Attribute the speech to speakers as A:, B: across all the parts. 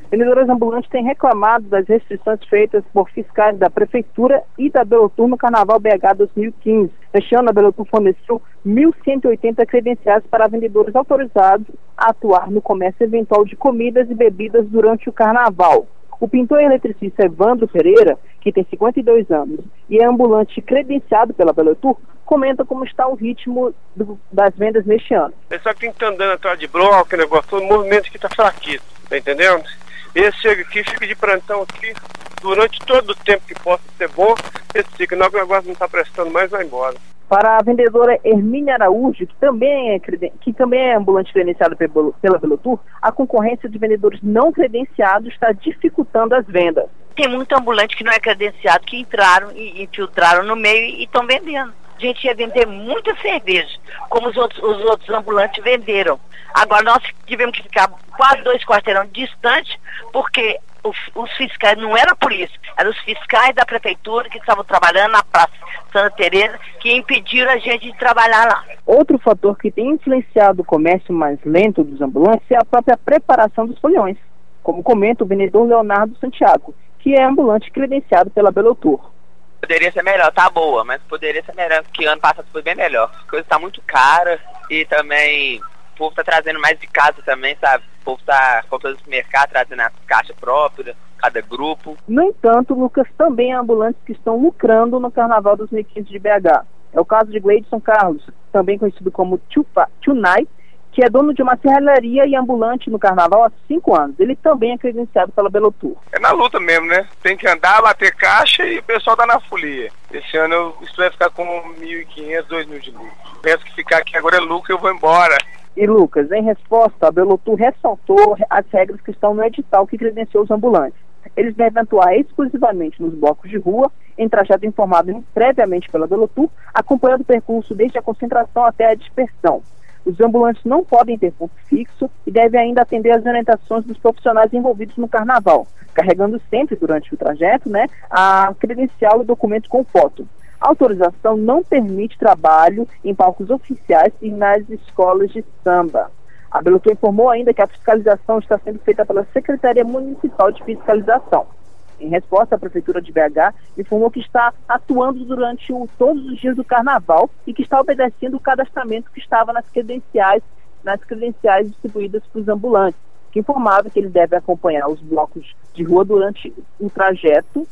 A: Vendedores ambulantes têm reclamado das restrições feitas por fiscais da Prefeitura e da Belotur no Carnaval BH 2015. Este ano, a Belotur forneceu 1.180 credenciais para vendedores autorizados a atuar no comércio eventual de comidas e bebidas durante o Carnaval. O pintor e eletricista Evandro Pereira, que tem 52 anos e é ambulante credenciado pela Belotur, comenta como está o ritmo das vendas neste ano.
B: O pessoal que tem que estar andando atrás de bloco, negócio, todo movimento que está fraquíssimo, tá entendendo? Esse chega aqui, fica de plantão aqui, durante todo o tempo que possa ser bom, esse fica, não, que o negócio não está prestando mais, vai embora.
A: Para a vendedora Hermínia Araújo, que também é ambulante credenciada pela Belotur, a concorrência de vendedores não credenciados está dificultando as vendas.
C: Tem muito ambulante que não é credenciado, que entraram e infiltraram no meio e estão vendendo. A gente ia vender muita cerveja, como os outros ambulantes venderam. Agora nós tivemos que ficar quase 2 quarteirão distante, porque os fiscais, não era por isso, eram os fiscais da prefeitura que estavam trabalhando na Praça Santa Teresa, que impediram a gente de trabalhar lá.
A: Outro fator que tem influenciado o comércio mais lento dos ambulantes é a própria preparação dos foliões, como comenta o vendedor Leonardo Santiago, que é ambulante credenciado pela Belotur.
D: Poderia ser melhor, tá boa, mas poderia ser melhor, porque ano passado foi bem melhor. A coisa tá muito cara e também o povo tá trazendo mais de casa também, sabe? O povo tá comprando no mercado, trazendo as caixas próprias, cada grupo.
A: No entanto, Lucas, também há ambulantes que estão lucrando no Carnaval 2015 de BH. É o caso de Gleidson Carlos, também conhecido como Tunai, que é dono de uma serralheria e ambulante no Carnaval há 5 anos. Ele também é credenciado pela Belotur.
B: É na luta mesmo, né? Tem que andar, bater caixa e o pessoal tá na folia. Esse ano isso vai ficar com 1.500, 2.000 de lucro. Penso que ficar aqui agora é lucro e eu vou embora.
A: E Lucas, em resposta, a Belotur ressaltou as regras que estão no edital que credenciou os ambulantes. Eles devem atuar exclusivamente nos blocos de rua, em trajeto informado previamente pela Belotur, acompanhando o percurso desde a concentração até a dispersão. Os ambulantes não podem ter ponto fixo e devem ainda atender às orientações dos profissionais envolvidos no Carnaval, carregando sempre durante o trajeto, a credencial e documento com foto. A autorização não permite trabalho em palcos oficiais e nas escolas de samba. A Belotur informou ainda que a fiscalização está sendo feita pela Secretaria Municipal de Fiscalização. Em resposta, a Prefeitura de BH informou que está atuando durante todos os dias do Carnaval e que está obedecendo o cadastramento que estava nas credenciais distribuídas para os ambulantes, que informava que eles devem acompanhar os blocos de rua durante o trajeto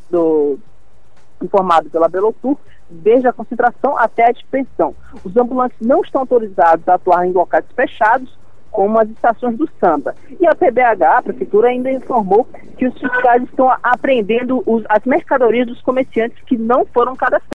A: informado pela Belotur, desde a concentração até a dispersão. Os ambulantes não estão autorizados a atuar em locais fechados, como as estações do samba. E a PBH, a Prefeitura, ainda informou que os fiscais estão apreendendo as mercadorias dos comerciantes que não foram cadastrados.